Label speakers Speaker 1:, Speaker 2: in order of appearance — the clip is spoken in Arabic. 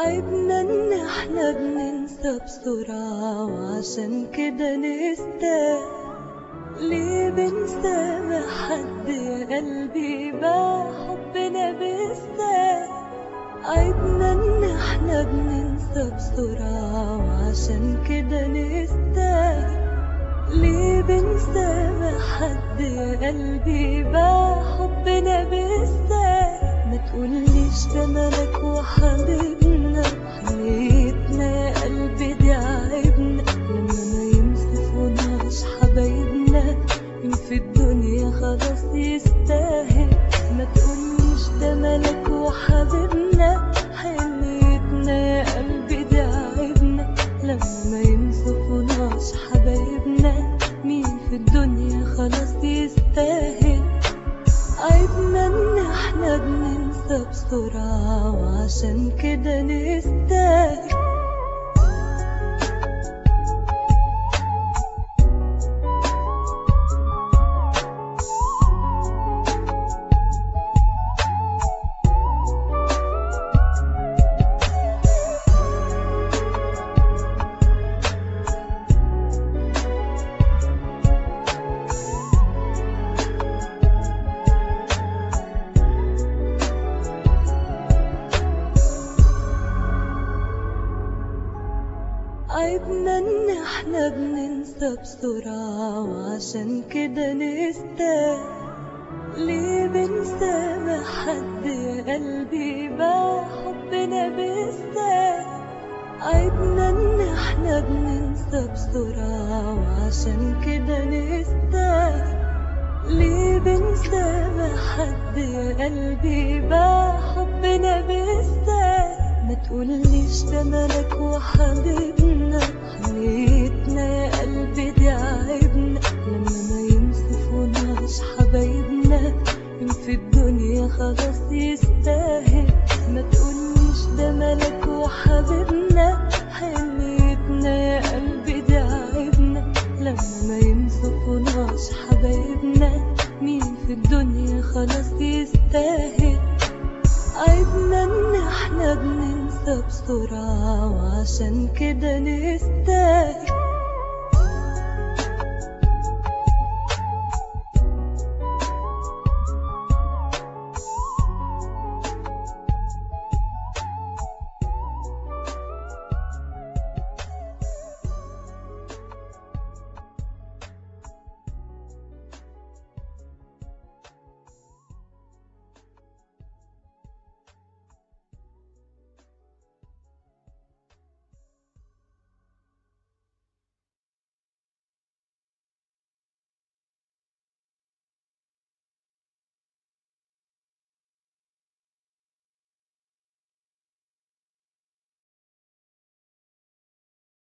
Speaker 1: عيبنا ان احنا بننسى بسرعة، وعشان كده نستاهل. ليه بنسامح حد يا قلبي باع حبنا بالسهل؟ عيبنا ان احنا بننسى بسرعة، وعشان كده نستاهل. ليه بنسامح حد يا قلبي باع حبنا بالسهل؟ ما تقوليش ده ملك وحبيبنا، حنيتنا يا قلبي دي عيبنا. لما ما ينصفوناش حبايبنا، مين في الدنيا خلاص يستاهل؟ ما تقوليش ده ملك وحبيبنا، حنيتنا يا قلبي دي عيبنا. لما ما ينصفوناش حبايبنا، مين في الدنيا خلاص يستاهل؟ عيبنا ان احنا بننسى بسرعة، وعشان كده نستاهل. عيبنا ان احنا بننسى بسرعة، وعشان كده نستاهل. ليه بنسامح حد يا قلبي باع حبنا بالسهل؟ عيبنا ان احنا بننسى بسرعة، وعشان كده نستاهل. ليه بنسامح حد يا قلبي باع حبنا بالسهل؟ ما تقوليش ده ملك وحبيبنا، حنيتنا يا قلبي دي عيبنا. لما ما ينصفوناش حبايبنا، مين في الدنيا خلاص يستاهل؟ ما تقوليش ده ملك وحبيبنا، حنيتنا يا قلبي دي عيبنا. لما ما ينصفوناش حبايبنا، مين في الدنيا خلاص يستاهل؟ عيبنا ان احنا بننسى بسرعة، وعشان كده نستاهل.